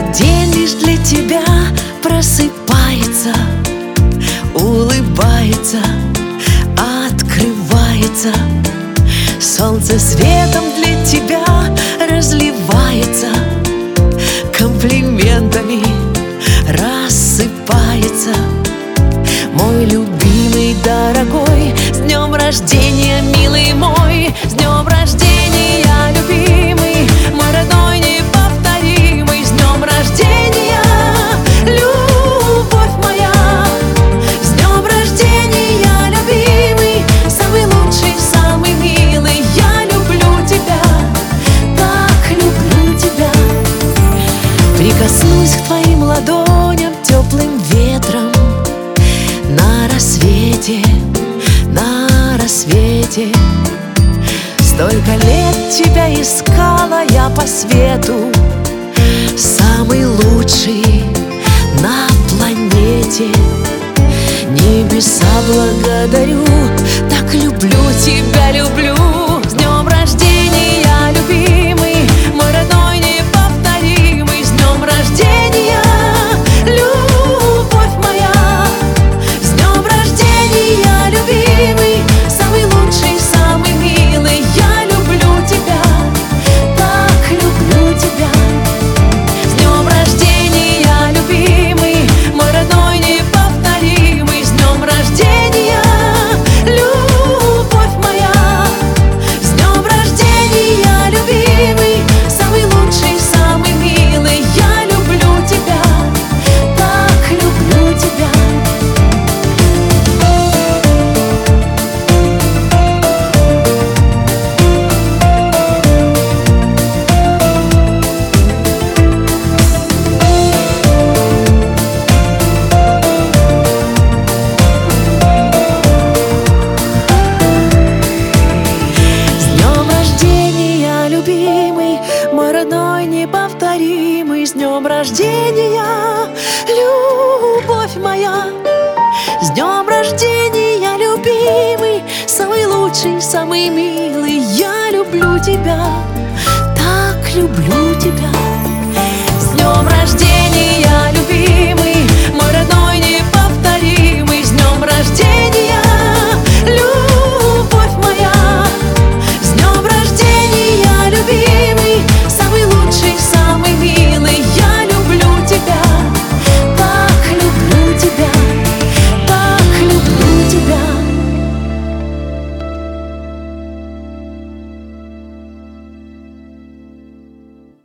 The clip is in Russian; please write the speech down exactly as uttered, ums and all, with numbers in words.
день лишь для тебя просыпается, улыбается, открывается. Солнце светом для тебя разливается, комплиментами рассыпается. Мой любимый, дорогой, с днем рождения, милый мой, с днем рождения, любимый, мой родной, неповторимый, с днем рождения, любовь моя, с днем рождения, любимый, самый лучший, самый милый, я люблю тебя, так люблю тебя. Прикоснусь к твоим ладоням теплым ветром на рассвете, на рассвете. Столько лет тебя искала я по свету, самый лучший на планете. Небеса благодарю, так люблю тебя, люблю. С днем рождения, любимый, мой родной, неповторимый, с днем рождения, любовь моя, с днем рождения, любимый, самый лучший, самый милый, я люблю тебя, так люблю тебя. С днем рождения, любимый, мой родной, неповторимый, с днем рождения, любовь моя, с днем рождения, любимый, самый лучший, самый милый, я люблю тебя, так люблю тебя. Любимый, мой родной, неповторимый, с днем рождения, любовь моя, с днем рождения, любимый, самый лучший, самый милый, я люблю тебя, так люблю тебя. С днем рождения.